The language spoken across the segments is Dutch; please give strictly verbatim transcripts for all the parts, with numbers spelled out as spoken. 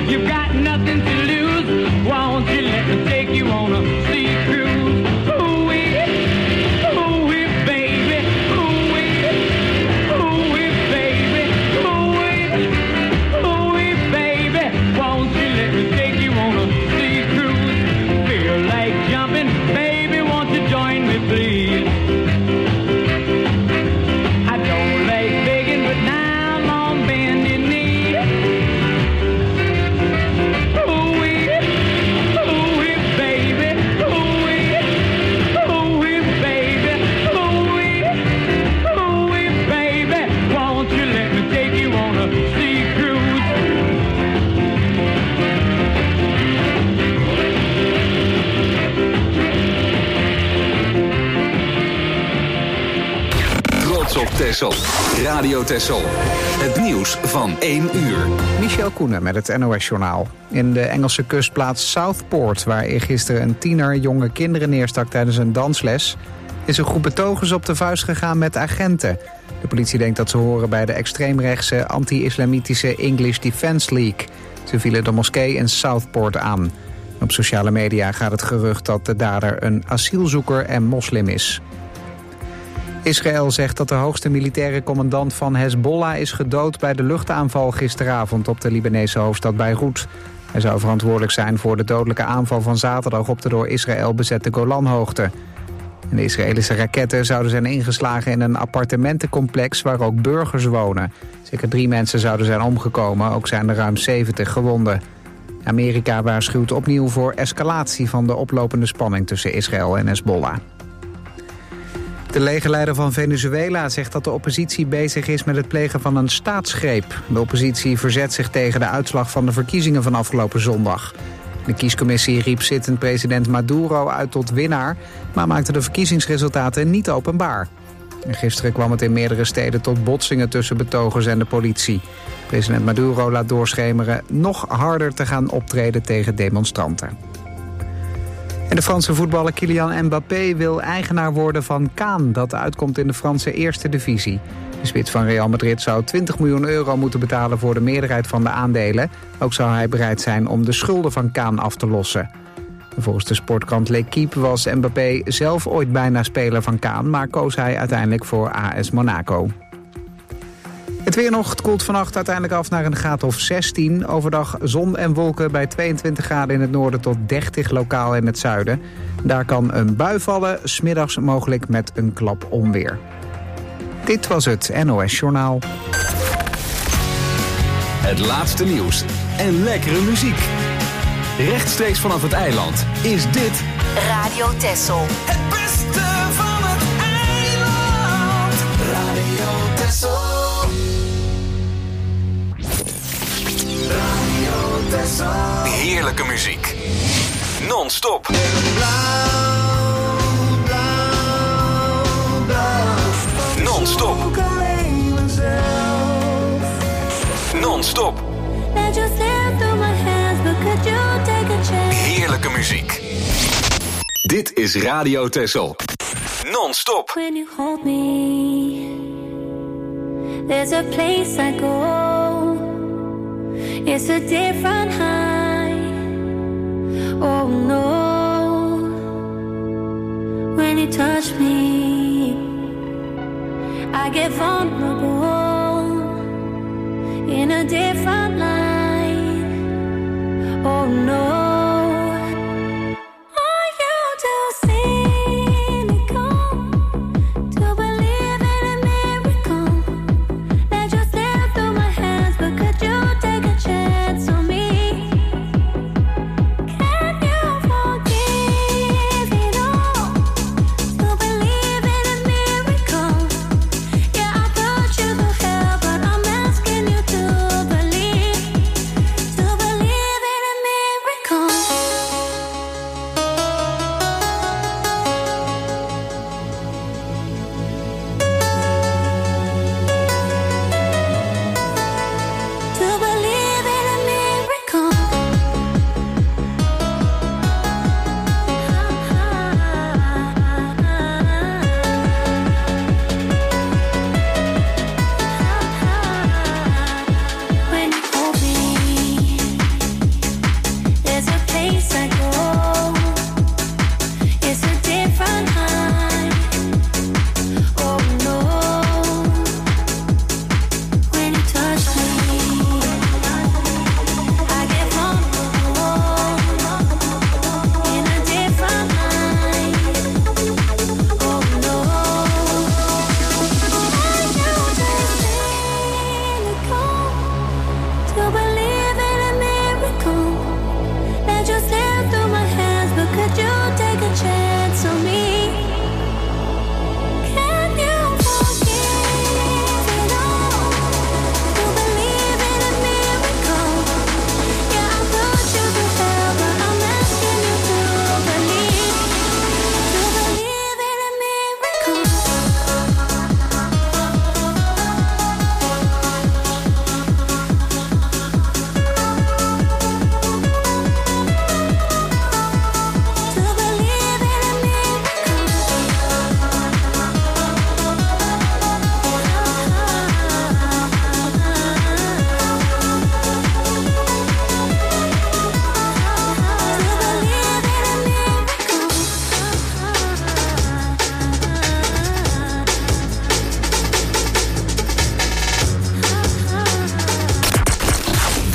You've got nothing to lose. Won't you let me take you on a sea cruise? Ooh-wee, ooh-wee, baby. Ooh-wee, ooh-wee, baby. Ooh-wee, ooh-wee, baby. Won't you let me take you on a sea cruise? Feel like jumping, baby, won't you join me, please? I don't like begging, but now I'm on bending knee. Ooh-wee, ooh-wee, baby. Ooh-wee, ooh-wee, baby. Ooh-wee, ooh-wee, baby. Won't you let me take you on a sea cruise? Trots op Texel. Radio Texel. Het nieuws van één uur. Michel Koenen met het N O S-journaal. In de Engelse kustplaats Southport, waar eergisteren een tiener jonge kinderen neerstak tijdens een dansles, is een groep betogers op de vuist gegaan met agenten. De politie denkt dat ze horen bij de extreemrechtse anti-islamitische English Defence League. Ze vielen de moskee in Southport aan. Op sociale media gaat het gerucht dat de dader een asielzoeker en moslim is. Israël zegt dat de hoogste militaire commandant van Hezbollah is gedood bij de luchtaanval gisteravond op de Libanese hoofdstad Beirut. Hij zou verantwoordelijk zijn voor de dodelijke aanval van zaterdag op de door Israël bezette Golanhoogte. En de Israëlische raketten zouden zijn ingeslagen in een appartementencomplex waar ook burgers wonen. Zeker drie mensen zouden zijn omgekomen, ook zijn er ruim zeventig gewonden. Amerika waarschuwt opnieuw voor escalatie van de oplopende spanning tussen Israël en Hezbollah. De legerleider van Venezuela zegt dat de oppositie bezig is met het plegen van een staatsgreep. De oppositie verzet zich tegen de uitslag van de verkiezingen van afgelopen zondag. De kiescommissie riep zittend president Maduro uit tot winnaar, maar maakte de verkiezingsresultaten niet openbaar. En gisteren kwam het in meerdere steden tot botsingen tussen betogers en de politie. President Maduro laat doorschemeren nog harder te gaan optreden tegen demonstranten. En de Franse voetballer Kylian Mbappé wil eigenaar worden van Kaan, dat uitkomt in de Franse eerste divisie. De spits van Real Madrid zou twintig miljoen euro moeten betalen voor de meerderheid van de aandelen. Ook zou hij bereid zijn om de schulden van Kaan af te lossen. En volgens de sportkrant L'Équipe was Mbappé zelf ooit bijna speler van Kaan, maar koos hij uiteindelijk voor A S Monaco. Het weer nog, het koelt vannacht uiteindelijk af naar een graad of zestien. Overdag zon en wolken bij tweeëntwintig graden in het noorden tot dertig lokaal in het zuiden. Daar kan een bui vallen, 's middags mogelijk met een klap onweer. Dit was het N O S-journaal. Het laatste nieuws en lekkere muziek. Rechtstreeks vanaf het eiland is dit Radio Texel. Het beste van het eiland. Radio Texel. Radio Texel. heerlijke muziek. Non-stop. Non-stop. Non-stop. Heerlijke muziek. Dit is Radio Texel. Non-stop. When you hold me, there's a place I go. It's a different high. Oh no. When you touch me, I get vulnerable in a different light. Oh no. Believe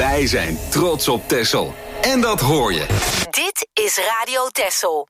Wij zijn trots op Texel. En dat hoor je. Dit is Radio Texel.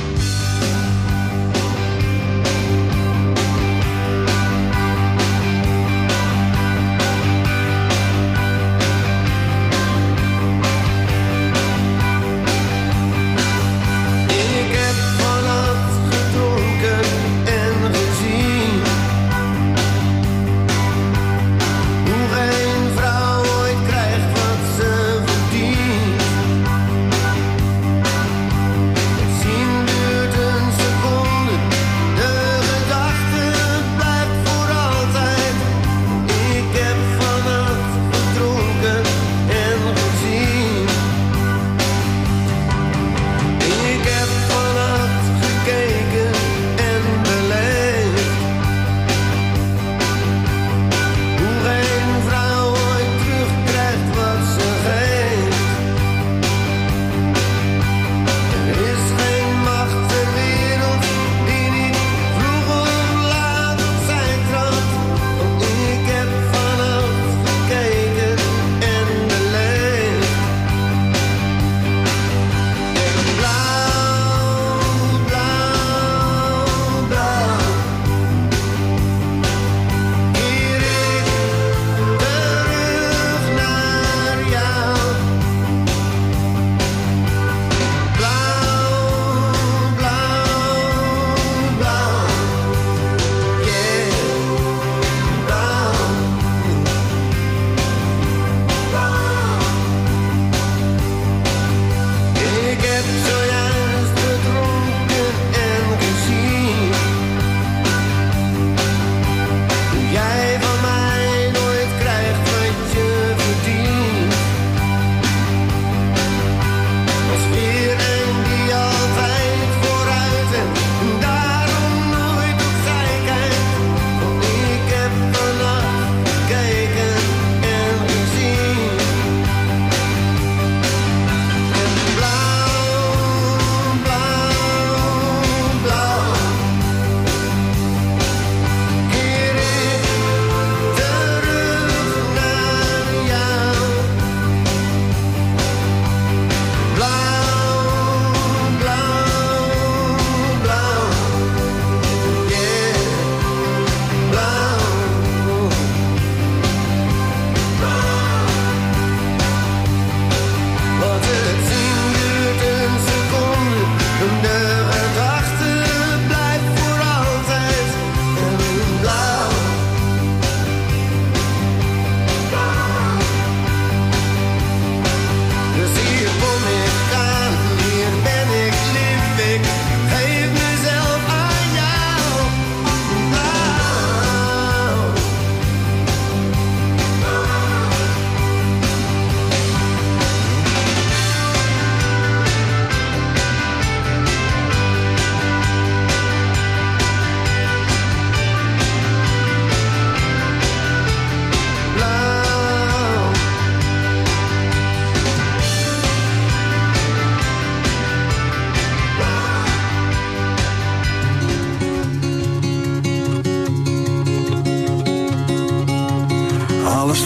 Alles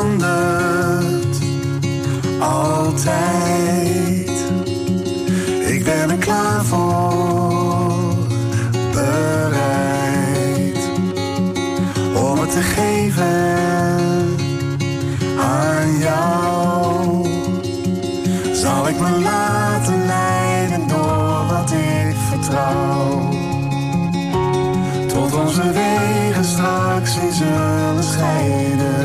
verandert, altijd. Ik ben er klaar voor, bereid om het te geven aan jou. Zal ik me laten leiden door wat ik vertrouw, tot onze wegen straks weer zullen scheiden.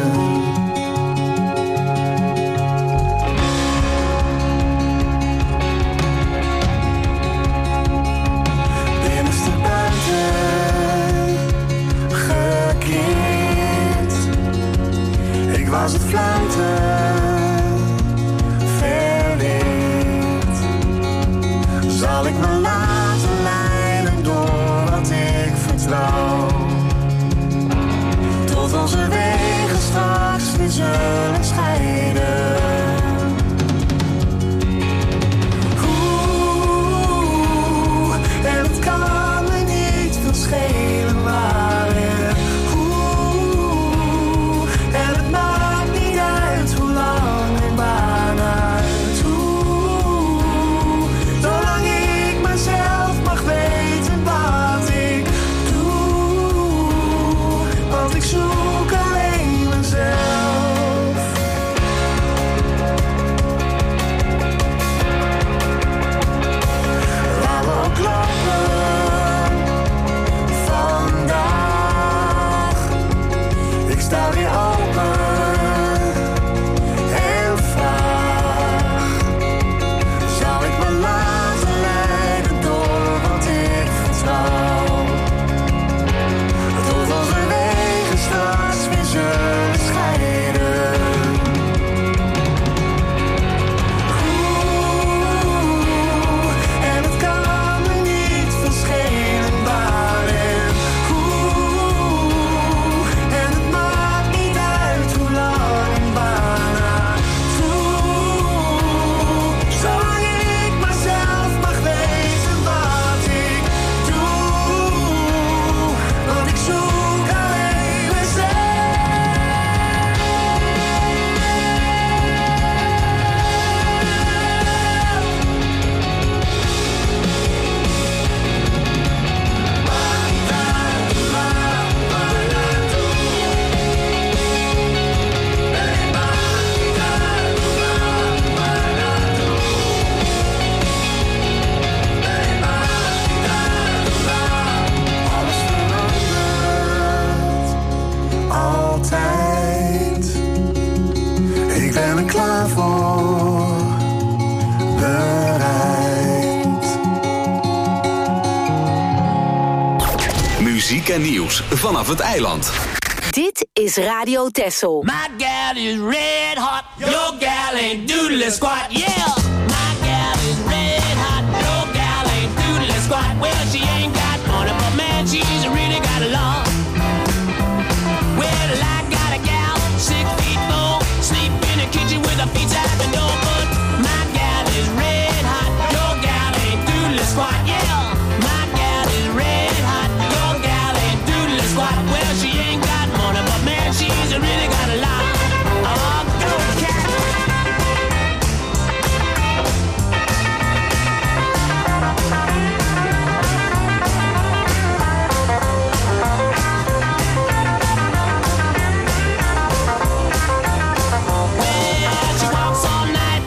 Binnenste buiten gekeerd, ik was het fluiten verleerd. Zal ik me laten leiden door wat ik vertrouw, tot onze weg er klaar voor, bereid. Muziek en nieuws vanaf het eiland. Dit is Radio Texel. My gal is red hot, your gal ain't doodle squat, yeah. My gal is red hot, your gal ain't doodle squat. Well, she ain't got money, but man, she's really got a lot. Well, I got a gal, six feet four, sleep in the kitchen with her feet out the door. But my gal is red hot, your gal ain't doodle squat, yeah. My gal is red hot, your gal ain't doodle squat. Well, she ain't got money, but man, she's really got a lot. Oh, go cat. Well, she walks all night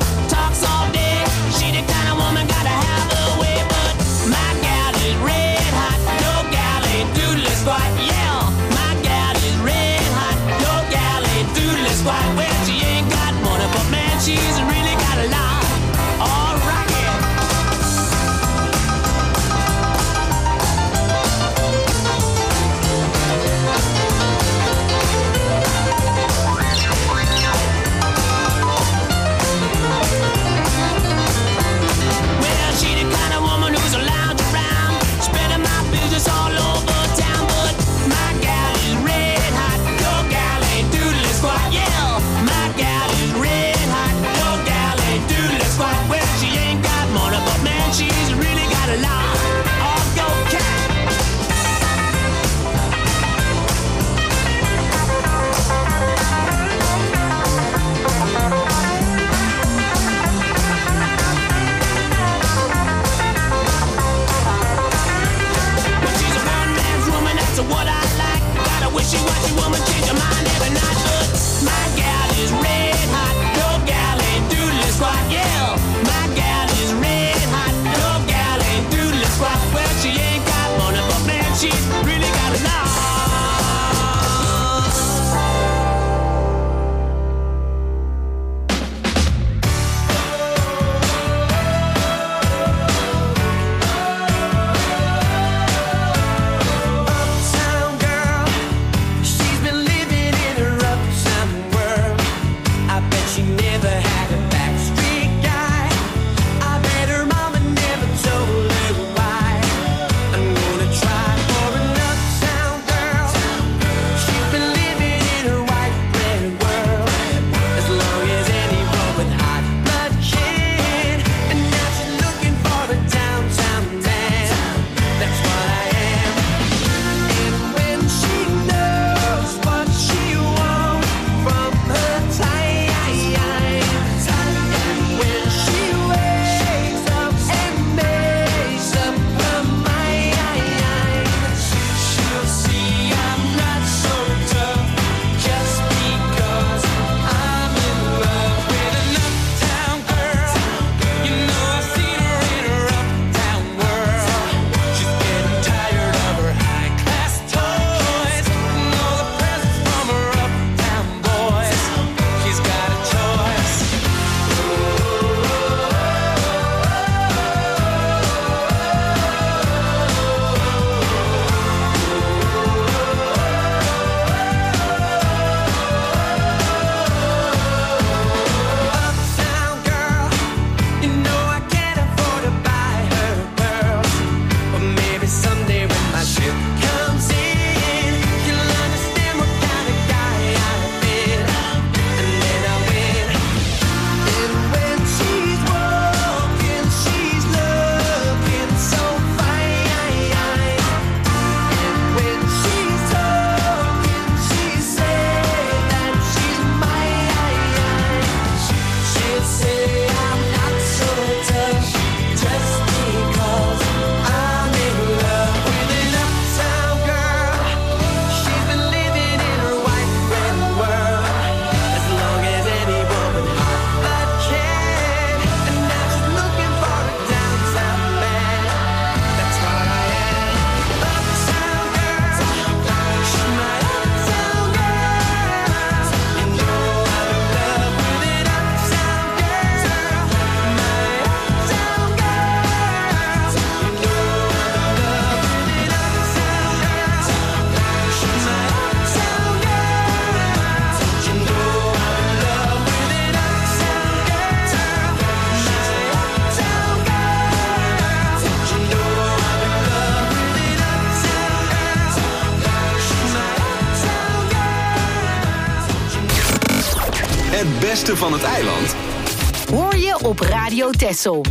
beste van het eiland hoor je op Radio Texel.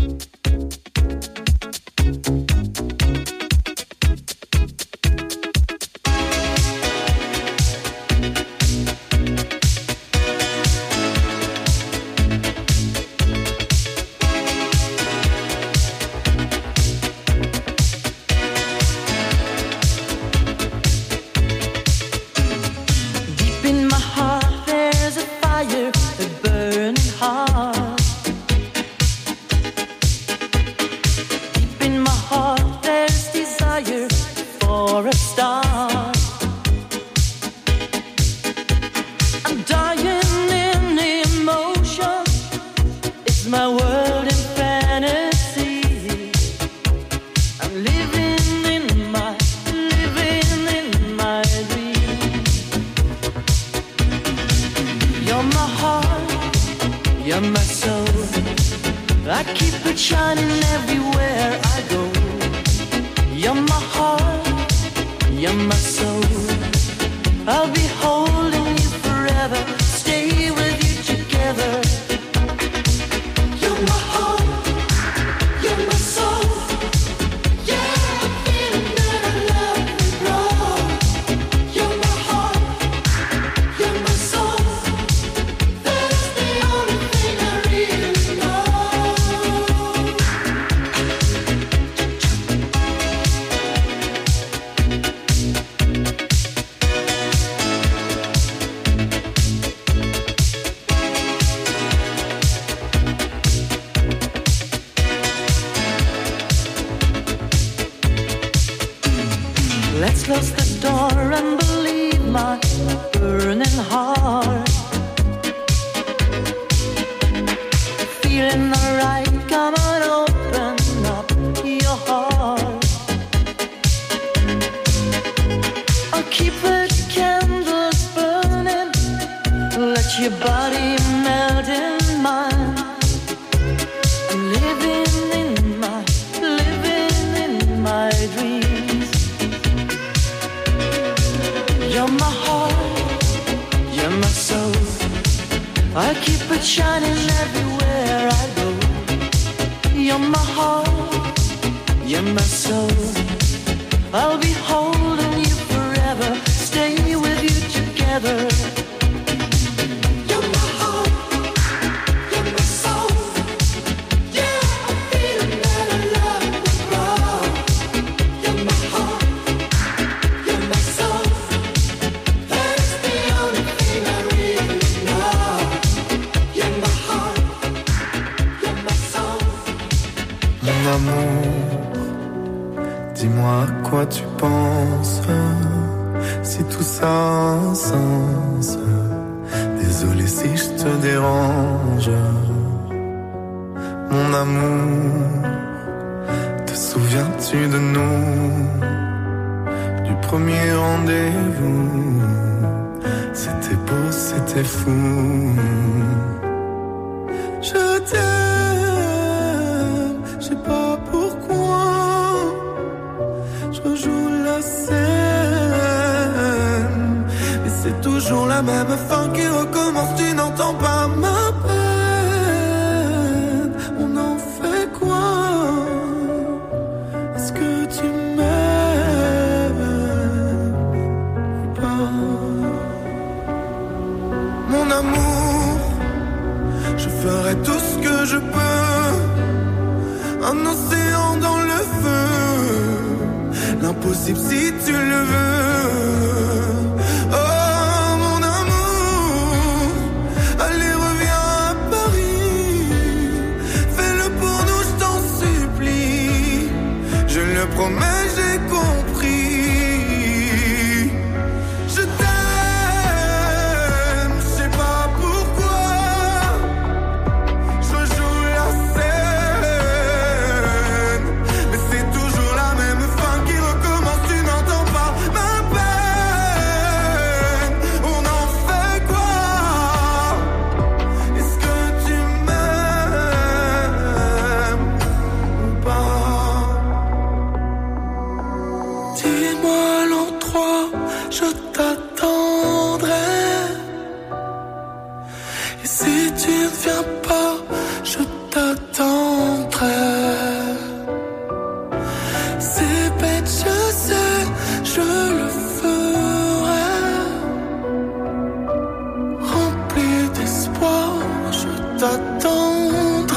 t'attendre.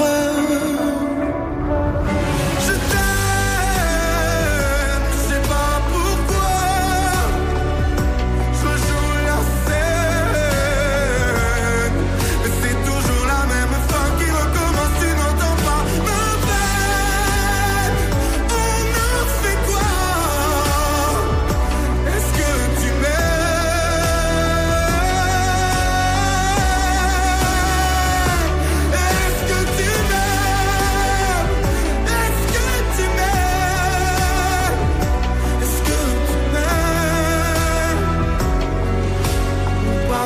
Je t'aime, je sais pas pourquoi. Je joue la scène, mais c'est toujours la même fin qui recommence. Tu n'entends pas ma peine. On en fait quoi? Est-ce que tu m'aimes? Est-ce que tu m'aimes? Est-ce que tu m'aimes? Est-ce que tu m'aimes ou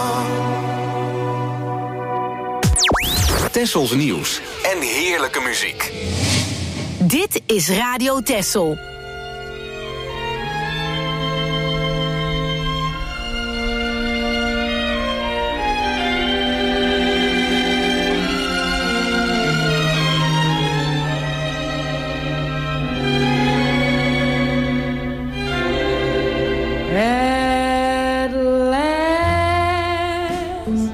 pas? Tessels nieuws en heerlijke muziek. Dit is Radio Tessel. At last,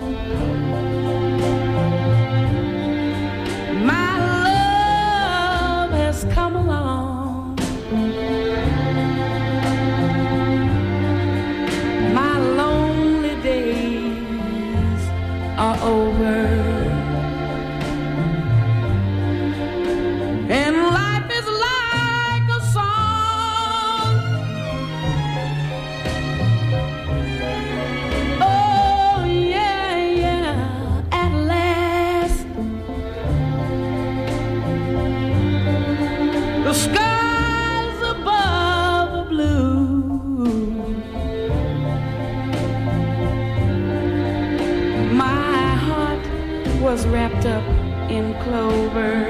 my love has come along. My lonely days are over, and life is like a song. Oh yeah, yeah, at last the skies above are blue. My heart was wrapped up in clover.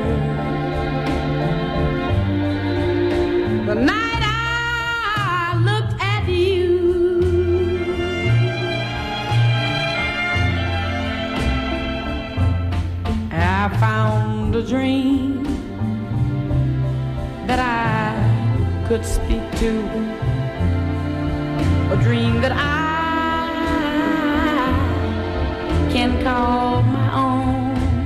The night I looked at you, I found a dream that I could speak to, a dream that I can call my own.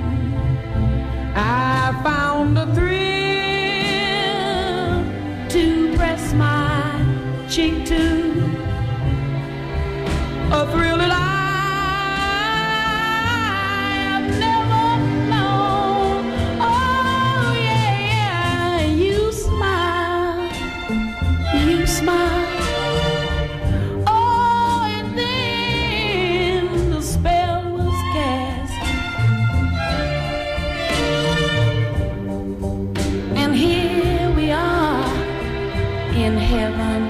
I found a thrill to press my cheek to, a thrill that I have never known. Oh yeah, yeah, you smile, you smile. Oh, and then the spell was cast, and here we are in heaven.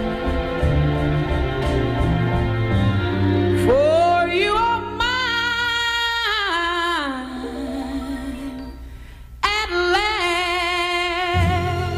For you are mine at last.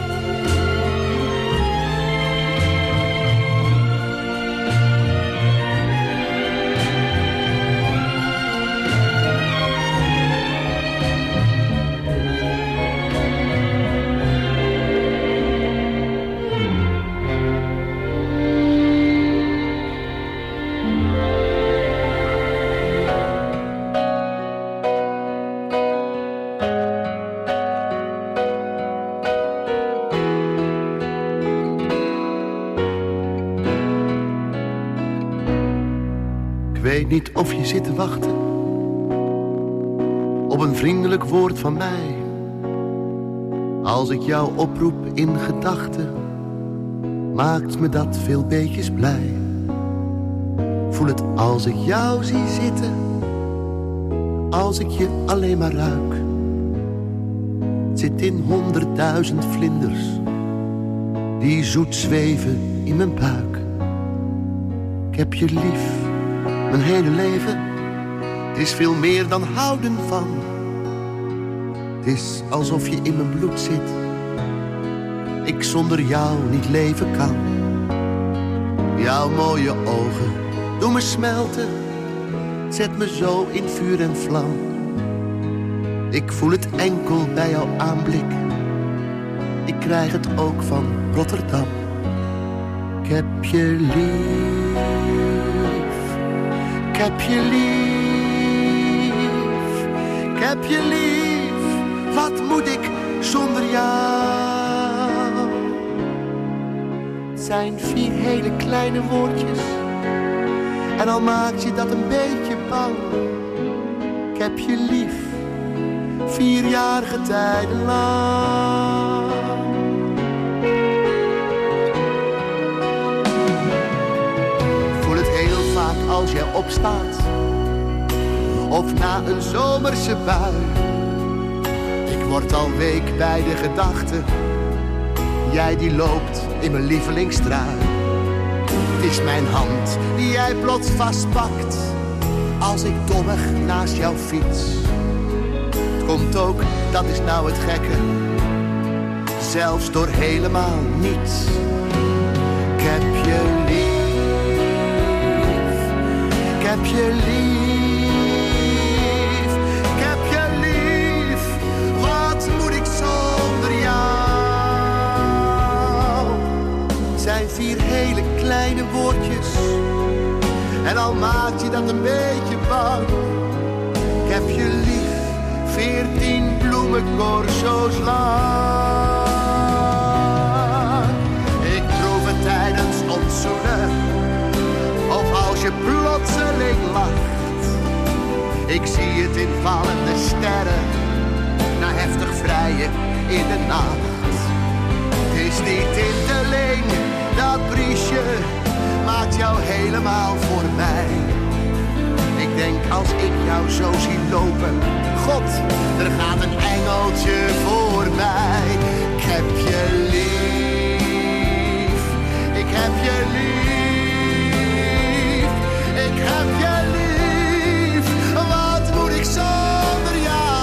Ik weet niet of je zit te wachten op een vriendelijk woord van mij. Als ik jou oproep in gedachten, maakt me dat veel beetjes blij. Voel het als ik jou zie zitten, als ik je alleen maar ruik. Het zit in honderdduizend vlinders die zoet zweven in mijn buik. Ik heb je lief, mijn hele leven. Het is veel meer dan houden van. Het is alsof je in mijn bloed zit. Ik zonder jou niet leven kan. Jouw mooie ogen doen me smelten. Zet me zo in vuur en vlam. Ik voel het enkel bij jouw aanblik. Ik krijg het ook van Rotterdam. Ik heb je lief. Ik heb je lief. heb je lief, wat moet ik zonder jou? Het zijn vier hele kleine woordjes, en al maakt je dat een beetje bang. Ik heb je lief, vierjarige tijden lang. Ik voel het heel vaak als jij opstaat, of na een zomerse bui. Ik word al week bij de gedachte, jij die loopt in mijn lievelingstrui. Het is mijn hand die jij plots vastpakt, als ik dommig naast jou fiets. Het komt ook, dat is nou het gekke, zelfs door helemaal niets. Ik heb je lief, ik heb je lief, ik heb je lief, wat moet ik zonder jou? Het zijn vier hele kleine woordjes, en al maakt je dat een beetje bang. Ik heb je lief, veertien bloemencorso's lang. Ik proef het tijdens ons zoenen, of als je plotseling lacht. Ik zie het in vallende sterren, na heftig vrijen in de nacht. Het is die tinteling, dat briesje maakt jou helemaal voor mij. Ik denk als ik jou zo zie lopen, God, er gaat een engeltje voor mij. Ik heb je lief, ik heb je lief, ik heb je lief, wat moet ik zonder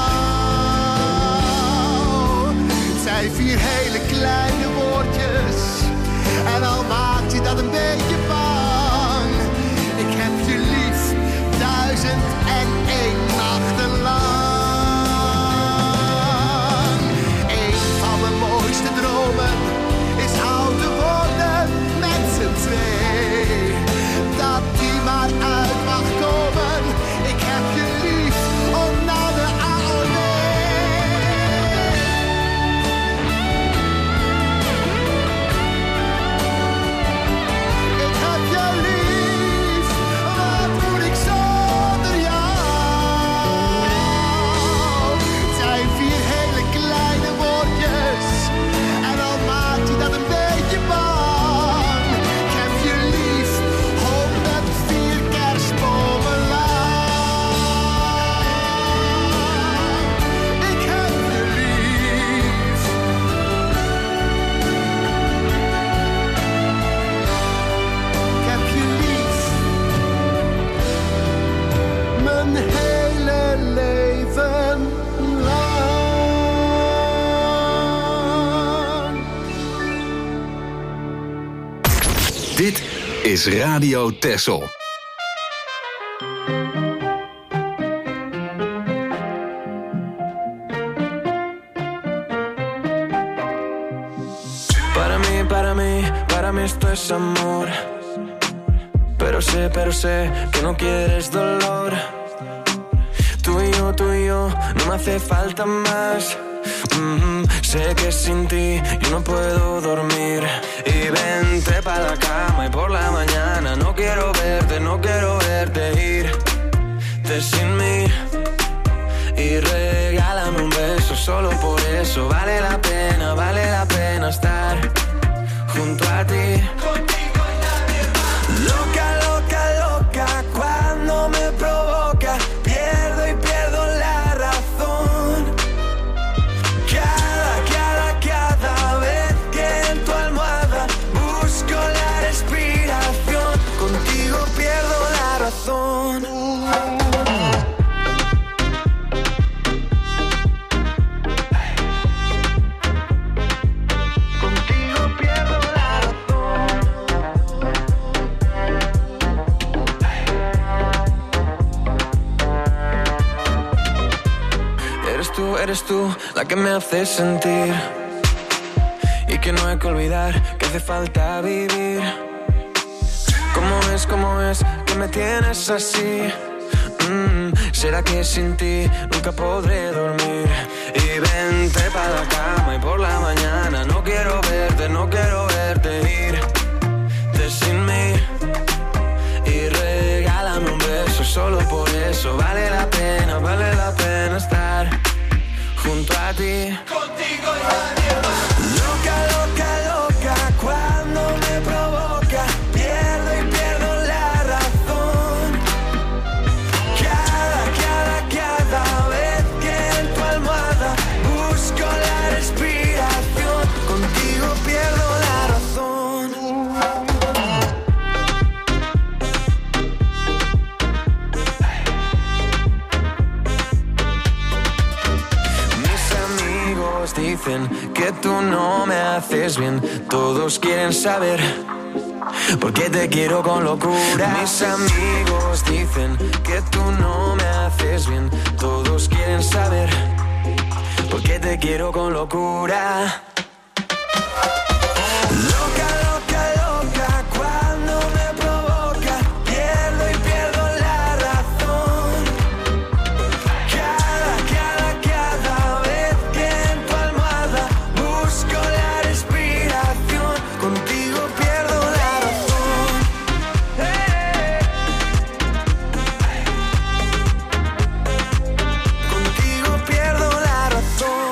jou? Het zijn vier hele kleine woordjes, en al maakt je dat een beetje bang. Ik heb je lief, duizend en één nachten lang. Eén van mijn mooiste dromen is ouder worden met z'n twee. Dat die maar uit mag komen. Ik heb je lief, om naar de A O W. Ik heb je lief, wat moet ik zonder jou? Het zijn vier hele kleine woordjes, en al maakt je dat een beetje bang. Ik heb je lief, honderdvier kerstbomen lang. Ik heb je lief. Ik heb je lief, mijn hele leven lang. Dit is Radio Texel. Para mí, para mí, para mí esto es amor. Pero sé, pero sé que no quieres dolor. Tú y yo, tú y yo, no me hace falta más. Mm-hmm. Sé que sin ti yo no puedo dormir. Y vente pa' la cama y por la mañana no quiero verte, no quiero verte irte sin mí. Y regálame un beso, solo por eso vale la pena, vale la pena estar junto a ti. Loca, loca, loca, cuando me provoca, pierdo y pierdo la razón. Cada, cada, cada vez que en tu almohada busco la respiración, contigo pierdo la razón. Contigo pierdo la razón. Eres tú, eres tú la que me hace sentir, y que no hay que olvidar que hace falta vivir. ¿Cómo es, cómo es que me tienes así? Mm, ¿será que sin ti nunca podré dormir? Y vente pa' la cama y por la mañana no quiero verte, no quiero verte irte sin mí. Y regálame un beso, solo por eso vale la pena, vale la pena estar junto a ti. Contigo y nadie más. Loca, loca, loca, cuando me provoca, pierdo y pierdo la razón. Cada, cada, cada vez que en tu almohada busco la respiración, contigo pierdo la razón. Mis amigos dicen que tú no me haces bien, todos quieren saber por qué te quiero con locura. Mis amigos dicen que tú no me haces bien, todos quieren saber por qué te quiero con locura. Loca, loca, loca, cuando me provoca, pierdo y pierdo la razón. Cada, cada, cada vez que en tu almohada busco la respiración, contigo pierdo la razón. Hey. Contigo pierdo la razón.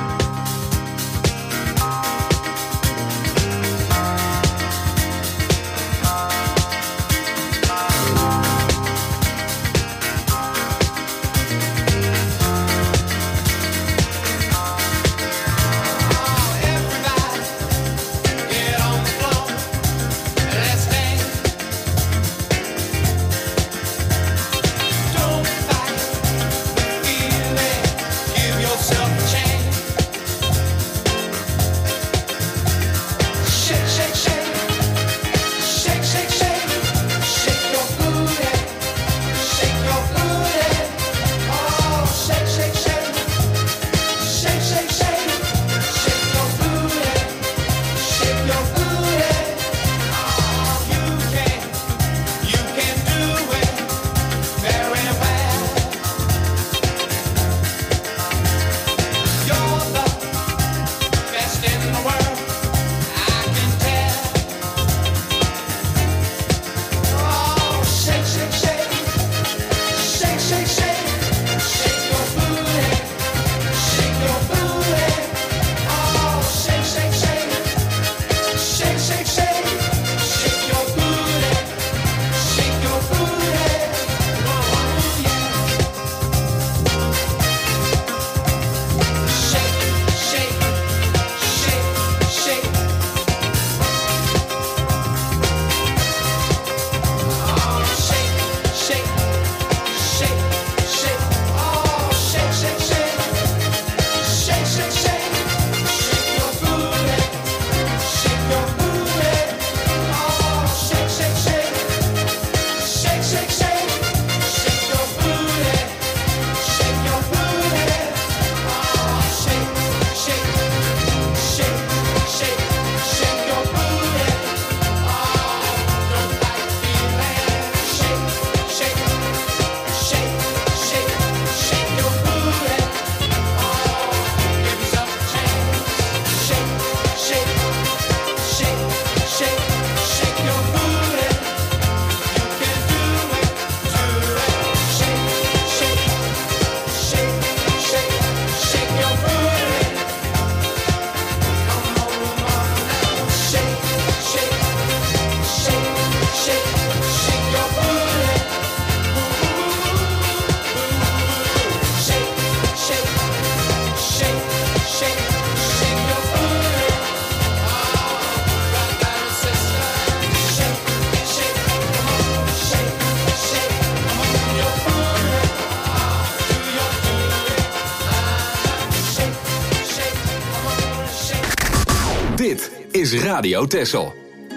Dit is Radio Texel.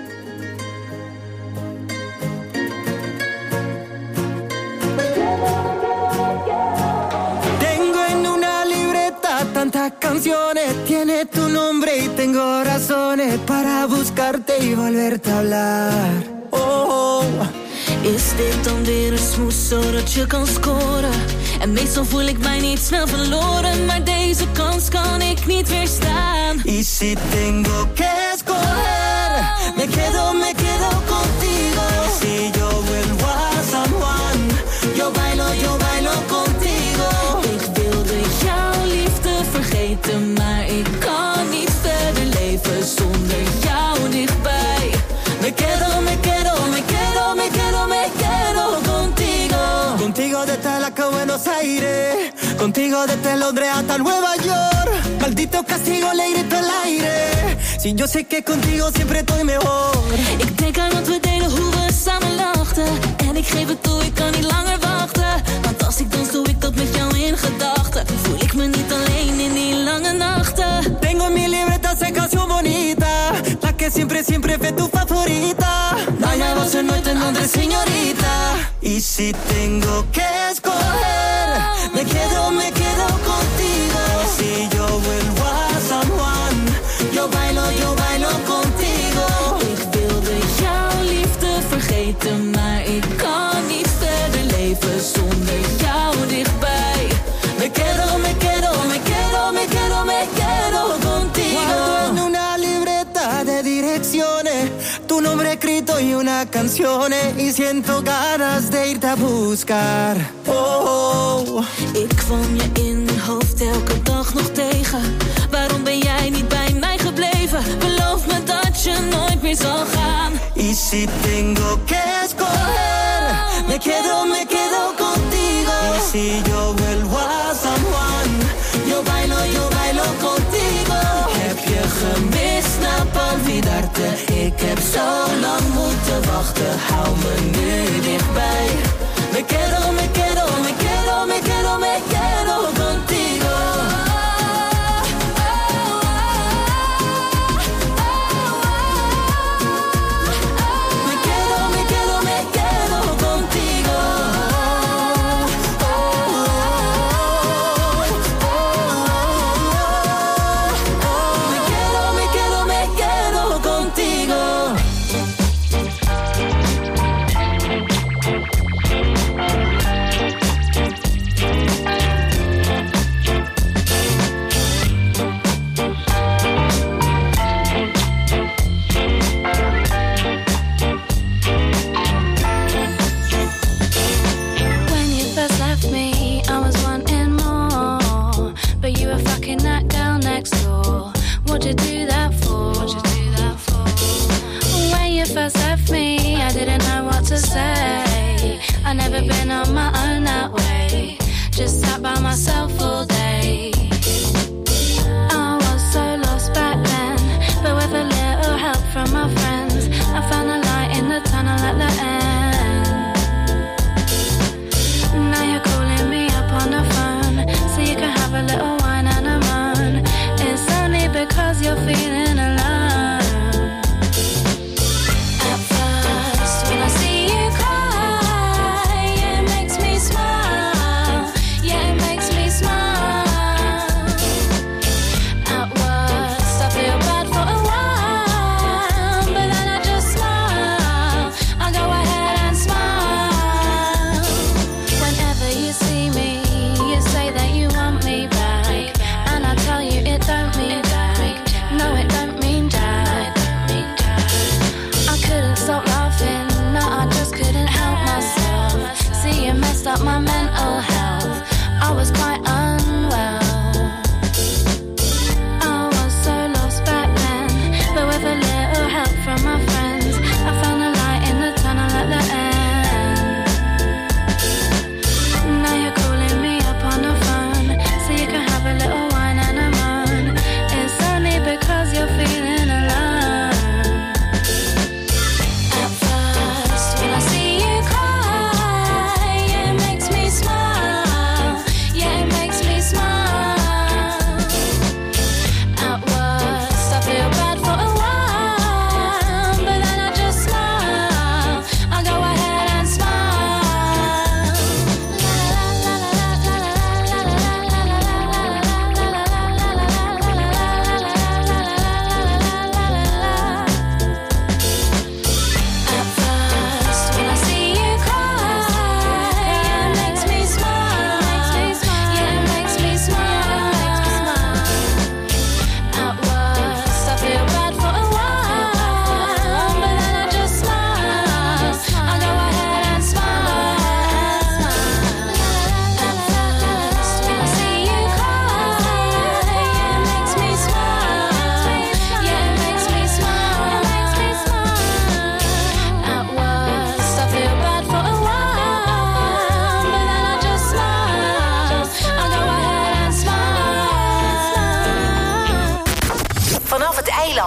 Tengo en una libreta tantas canciones, tiene tu nombre y tengo razones para buscarte y volverte a hablar. Oh, Is dit dan weer een smoes zodat je kan scoren? En meestal voel ik mij niet snel verloren, maar deze kans kan ik niet weerstaan. Y si tengo que escoger, me quedo, me quedo contigo. Si yo vuelvo a San Juan, yo bailo, yo bailo contigo. Ik wilde jouw liefde vergeten, maar ik kan niet verder leven zonder jou dichtbij. Me quedo, me quedo, me quedo, me quedo, me quedo contigo. Contigo desde la que Buenos Aires, contigo desde Londres hasta Nueva York. Maldito castigo, le grito al aire. Si yo sé que contigo siempre estoy mejor. Ik denk aan wat we deden, hoe we samen lachten. En ik geef het toe, ik kan niet langer wachten. Want als ik dans, doe ik dat met jou in gedachten. Voel ik me niet alleen in die lange nachten. Tengo en mi libreta esa canción bonita, la que siempre, siempre fue tu favorita. Bailamos en noche en Londres, señorita. Y si tengo que escoger, me quedo, me quedo contigo. Si yo vuelvo a San Juan, yo bailo, yo bailo contigo. Ik wilde jouw liefde vergeten, maar ik kan niet verder leven zonder jou dichtbij. Me quedo, me quedo, me quedo, me quedo, me quedo contigo. Guardo en una libreta de direcciones tu nombre escrito y una canción, y siento ganas de irte a buscar. Oh, oh. Ik kwam je in mijn hoofd elke dag nog tegen. Waarom ben jij niet bij mij gebleven? Beloof me dat je nooit meer zal gaan. Y si tengo que escoger, me quedo, me quedo contigo. Y si yo vuelvo a San Juan, yo bailo, yo bailo contigo. Heb je gemist, na pa olvidarte? Ik heb zo lang moeten wachten, hou me nu dichtbij. Me quedo, me quedo, me quedo, me quedo, me quedo contigo. Me quedo, me quedo, me quedo contigo. Me quedo, me quedo, me quedo contigo. When you first left me, I was wanting more, but you were fucking that girl next door. What'd you do that for? What'd you do that for? When you first left me, I didn't know what to say. I never been on my own that way. Just sat by myself all day. I was so lost back then, but with a little help from my friends, I found a light in the tunnel at the end. Now you're calling me up on the phone, so you can have a little wine and a moan. It's only because you're feeling alone. At first, when I see you cry, yeah, it makes me smile. Yeah, it makes me smile.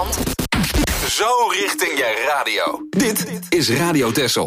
Eiland. Zo richting je radio. Dit is Radio Texel.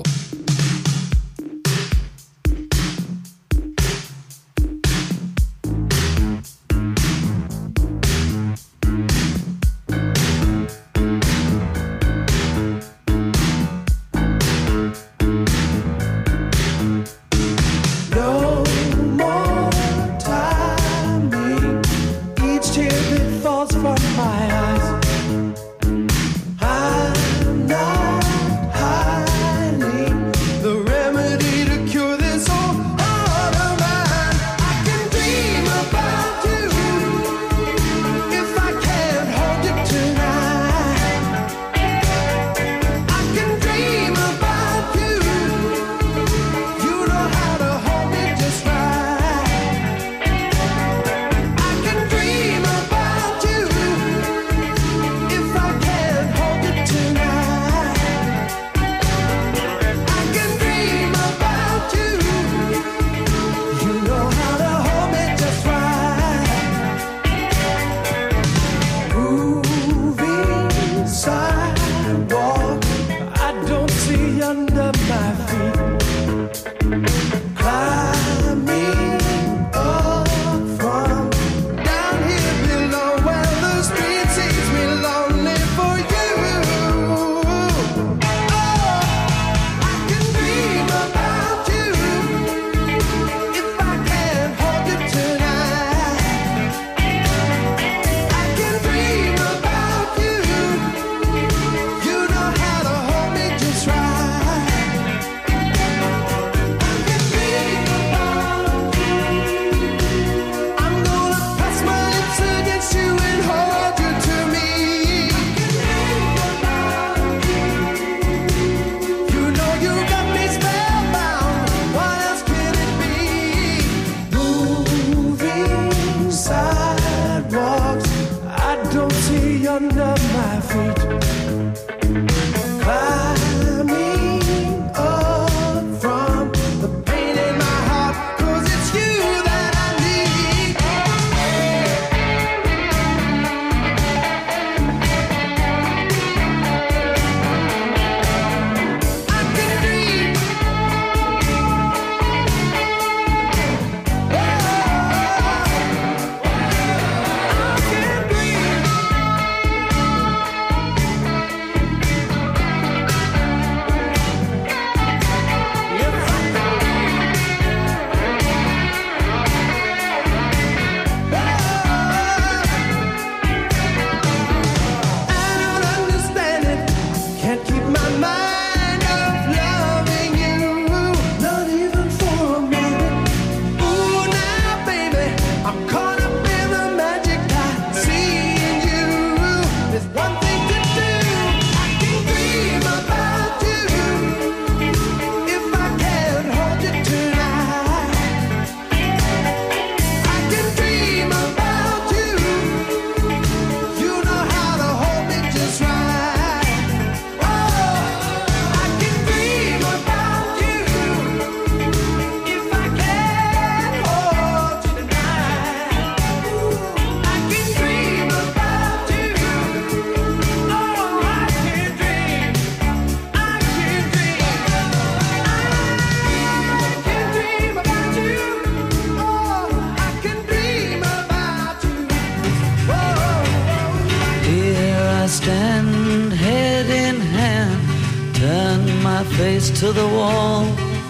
To the wall.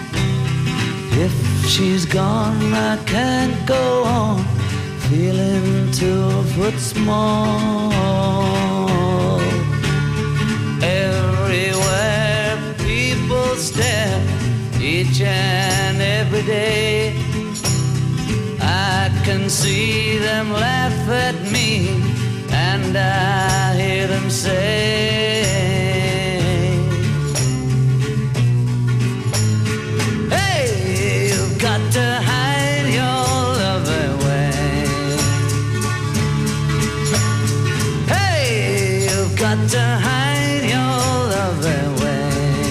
If she's gone, I can't go on feeling two foot small. Everywhere people stare, each and every day. I can see them laugh at me, and I hear them say, to hide your love away. Hey, you've got to hide your love away.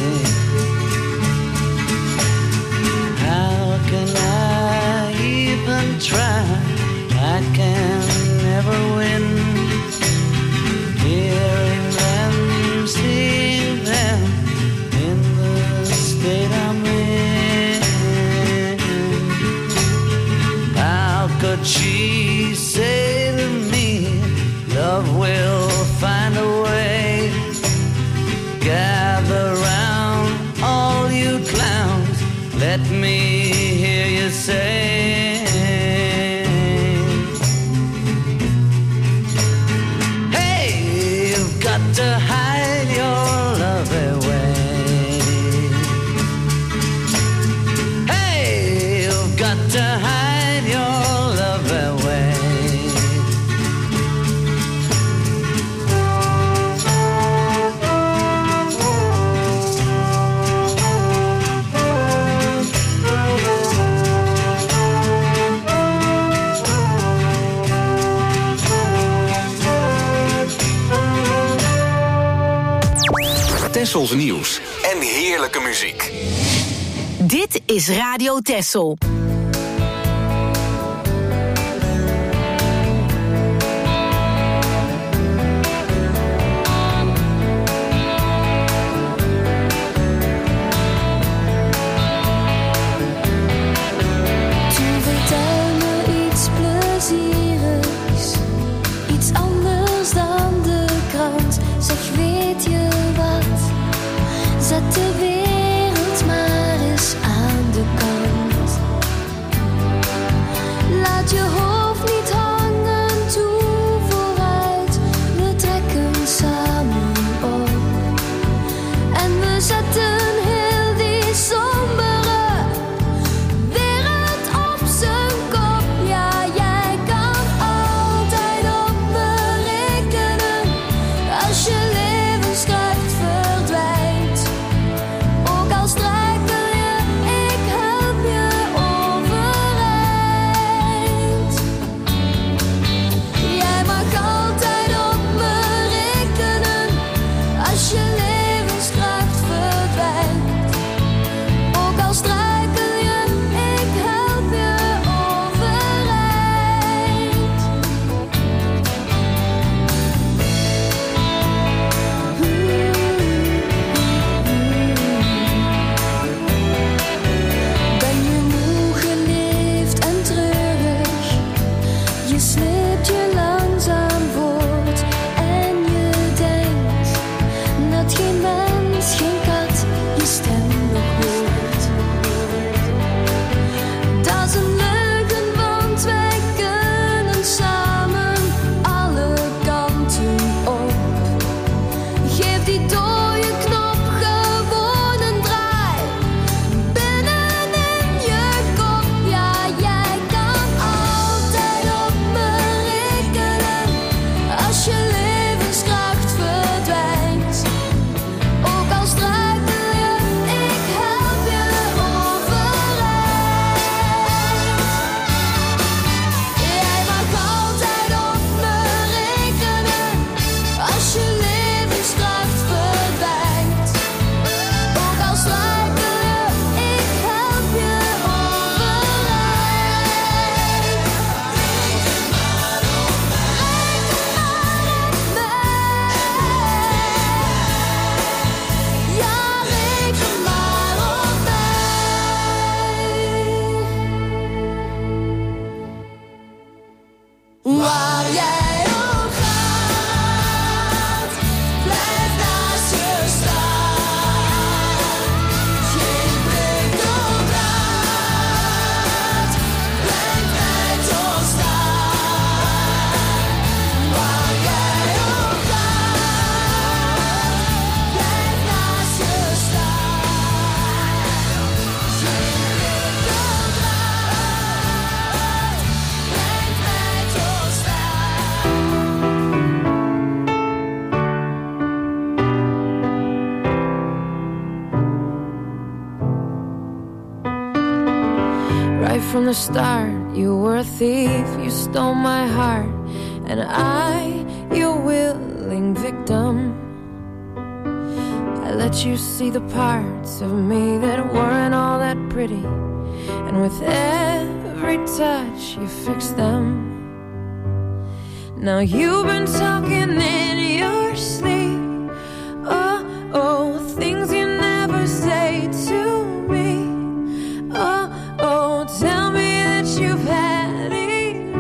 How can I even try? I can never win. Here but she said to me, love will find a way. Gather round, all you clowns, let me hear you say, hey, you've got to hide your love away. Hey, you've got to hide your love away. Tessels nieuws en heerlijke muziek. Dit is Radio Tessel. Zet de wereld maar eens aan de kant. Laat je hoofd niet hangen, toe vooruit. We trekken samen op. En we zetten heel die sombere wereld op zijn kop. Ja, jij kan altijd op me rekenen. Als je levenskracht verdwijnt. Ook al struikel je, ik help je overeind. Jij mag altijd op me rekenen. Als je levenskracht verdwijnt. Ook al struikel je, ik help je overeind. Ben je moe geleefd en treurig? Je sleept je langzaam voort en je denkt dat geen mens, geen kat je stem nog hoort. Dat is een leugen, want wij kunnen samen alle kanten op. Geef die dode knop gewoon een draai. Binnenin je kop, ja, jij kan altijd op me rekenen. Als je levenskracht verdwijnt. Ook al struikel je, ik help je overeind. Jij mag altijd op me rekenen. Als je levenskracht verdwijnt. Ook al struikel je, ik help je overeind. Reken maar op mij. Ja, reken maar op mij. Waar jij ook gaat, blijf naast je staan. Geen blik doorbraakt, blijf mij toch staan. Waar jij ook gaat, blijf naast je staan. Geen blik doorbraakt, blijf mij toch staan. Right from the start, you were a thief, you stole my heart, and I, your willing victim. I let you see the parts of me that weren't all that pretty, and with every touch you fixed them. Now you've been talking in your sleep, oh, oh, things you never say to me. Oh, oh, tell me that you've had enough.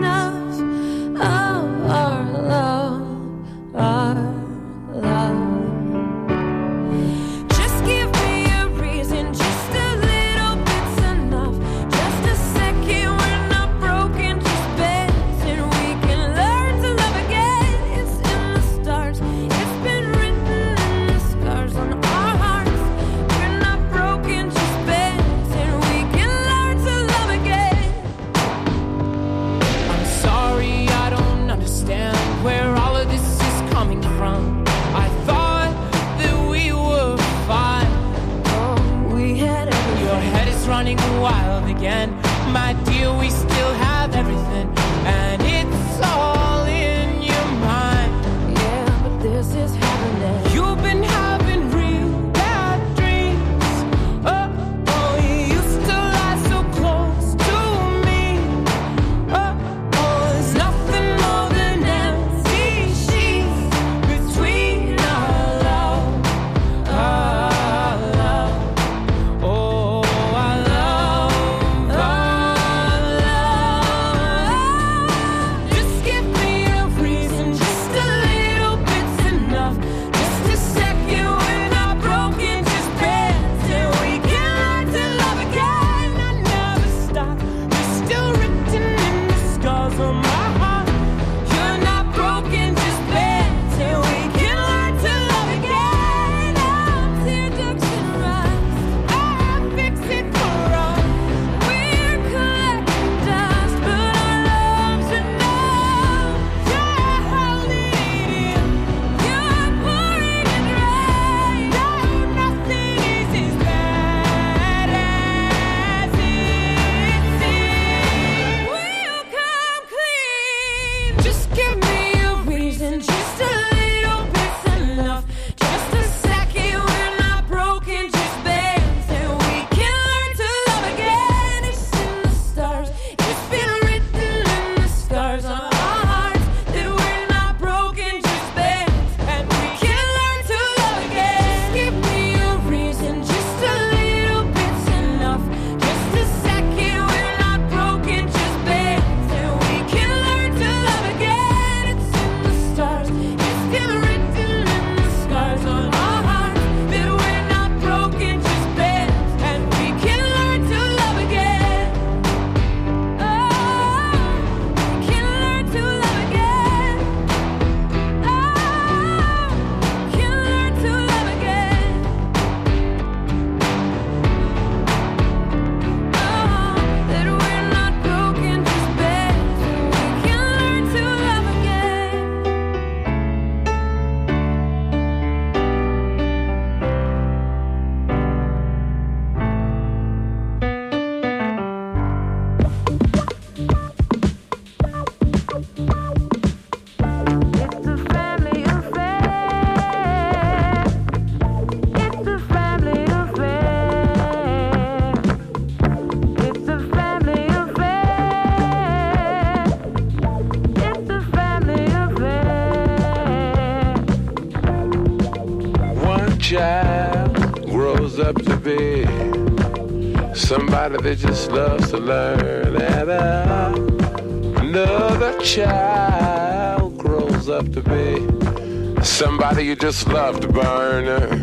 up to be somebody that just loves to learn. And uh, another child grows up to be somebody you just love to burn.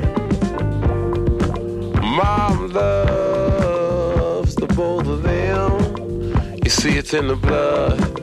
Mom loves the both of them. You see, it's in the blood.